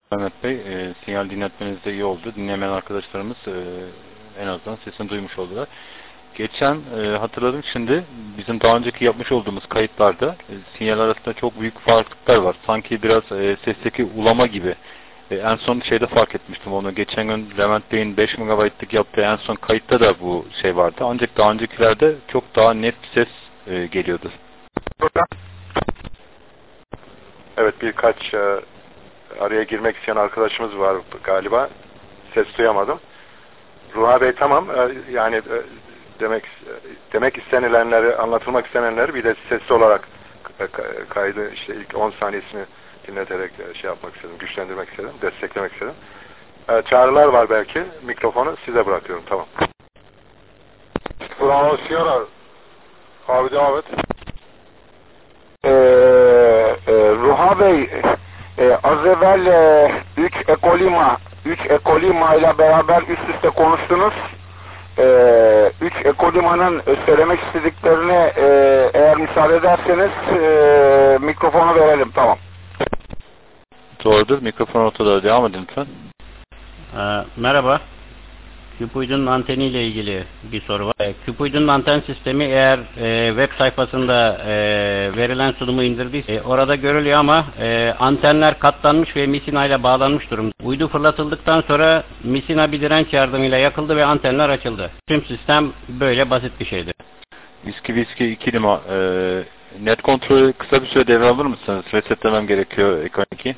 Mehmet Bey, sinyal dinletmeniz de iyi oldu. Dinlemeyen arkadaşlarımız en azından sesini duymuş oldular. Geçen hatırladım şimdi, bizim daha önceki yapmış olduğumuz kayıtlarda sinyal arasında çok büyük farklılıklar var. Sanki biraz sesteki ulama gibi. En son şeyde fark etmiştim onu. Geçen gün Levent Bey'in 5 MB'lık yaptığı en son kayıtta da bu şey vardı. Ancak daha öncekilerde çok daha net bir ses geliyordu. Evet, birkaç araya girmek isteyen arkadaşımız var galiba. Ses duyamadım. Ruha Bey tamam. Yani demek istenilenleri, anlatılmak istenenleri bir de sesli olarak kaydı işte ilk 10 saniyesini dinleterek şey yapmak istedim, güçlendirmek istedim, desteklemek istedim. Çağrılar var belki. Mikrofonu size bırakıyorum. Tamam. Bravo Sierra. Abi devam et. Ruha Bey, az evvel 3 Ekolima ile beraber üst üste konuştunuz. 3 Ekolima'nın söylemek istediklerini eğer müsaade ederseniz mikrofonu verelim. Tamam. Doğrudur. Mikrofon ortada. Devam edin lütfen. Merhaba. Küp-uydunun anteniyle ilgili bir soru var. Küp-uydunun anten sistemi eğer web sayfasında verilen sunumu indirdiyse orada görülüyor ama antenler katlanmış ve misina ile bağlanmış durumda. Uydu fırlatıldıktan sonra misina bir direnç yardımıyla yakıldı ve antenler açıldı. Tüm sistem böyle basit bir şeydi. Whiskey 2 net kontrolü kısa bir süre devralır mısınız? Resetlemem gerekiyor Ekon 2.